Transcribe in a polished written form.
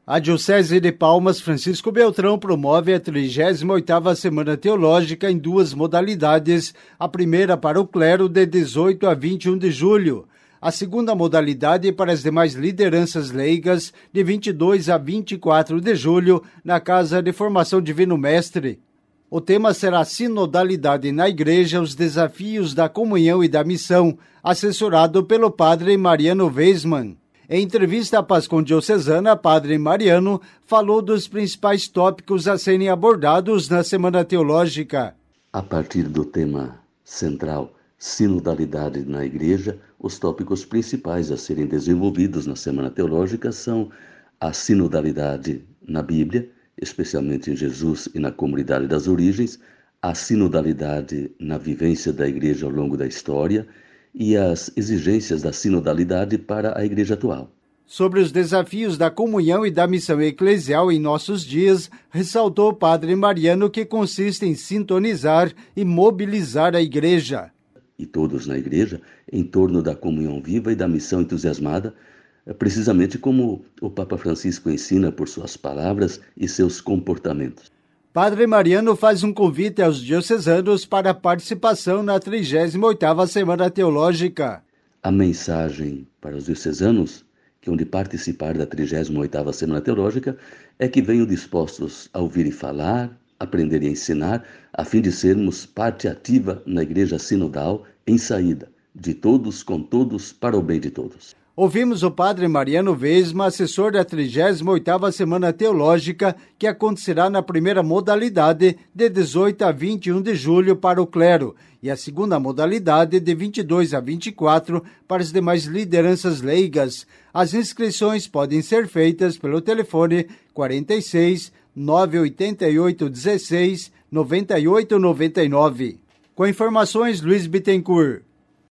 A Diocese de Palmas Francisco Beltrão promove a 38ª Semana Teológica em duas modalidades, a primeira para o clero de 18 a 21 de julho, a segunda modalidade para as demais lideranças leigas de 22 a 24 de julho na Casa de Formação Divino Mestre. O tema será Sinodalidade na Igreja, os desafios da comunhão e da missão, assessorado pelo padre Mariano Weisman. Em entrevista à Pascom Diocesana, padre Mariano falou dos principais tópicos a serem abordados na Semana Teológica. A partir do tema central, sinodalidade na Igreja, os tópicos principais a serem desenvolvidos na Semana Teológica são a sinodalidade na Bíblia, especialmente em Jesus e na comunidade das origens, a sinodalidade na vivência da Igreja ao longo da história e as exigências da sinodalidade para a Igreja atual. Sobre os desafios da comunhão e da missão eclesial em nossos dias, ressaltou o padre Mariano que consiste em sintonizar e mobilizar a Igreja. E todos na Igreja, em torno da comunhão viva e da missão entusiasmada, precisamente como o Papa Francisco ensina por suas palavras e seus comportamentos. Padre Mariano faz um convite aos diocesanos para a participação na 38ª Semana Teológica. A mensagem para os diocesanos, que hão de participar da 38ª Semana Teológica, é que venham dispostos a ouvir e falar, aprender e ensinar, a fim de sermos parte ativa na Igreja Sinodal em saída, de todos com todos, para o bem de todos. Ouvimos o padre Mariano Weisman, assessor da 38ª Semana Teológica, que acontecerá na primeira modalidade de 18 a 21 de julho para o clero e a segunda modalidade de 22 a 24 para as demais lideranças leigas. As inscrições podem ser feitas pelo telefone 46 988 16 9899. Com informações, Luiz Bittencourt.